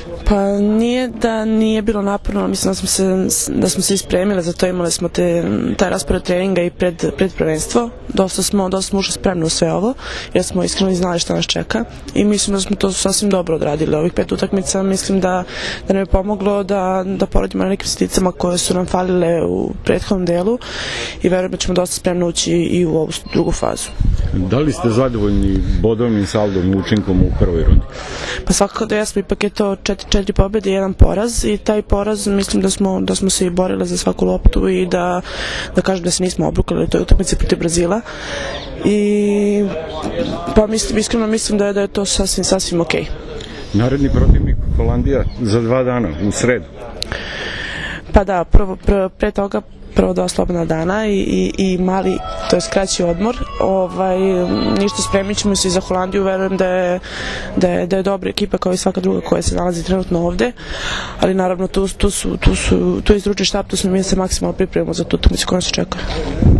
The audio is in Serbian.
Pa nije da nije bilo naporno, mislim da smo se ispremile, zato imali smo taj raspored treninga i pred prvenstvo. Dosta smo ušli spremno u sve ovo, jer smo iskreno znali šta nas čeka i mislim da smo to sasvim dobro odradili. Ovih 5 utakmica mislim da nam je pomoglo da poradimo na nekim siticama koje su nam falile u prethodnom delu i verujem da ćemo dosta spremno ući i u ovu drugu fazu. Da li ste zadovoljni bodovnim saldom, učinkom u prvoj rundi? Pa svakako da jesmo, ipak je to 4 pobjede i 1 poraz i taj poraz mislim da smo se i borili za svaku loptu i da kažem da se nismo obrukali u toj utakmici protiv Brazila i pa iskreno mislim da je to sasvim okej. Naredni protivnik Holandija za 2 dana, u sredu. Pa da, pre toga prvo 2 slobodna dana i mali, to je kraći odmor. Ništa, spremit ćemo se i za Holandiju, verujem da je dobra ekipa kao i svaka druga koja se nalazi trenutno ovde, ali naravno tu je stručni štab, tu smo mi se maksimalno pripremimo za tu utakmicu koja nas čeka.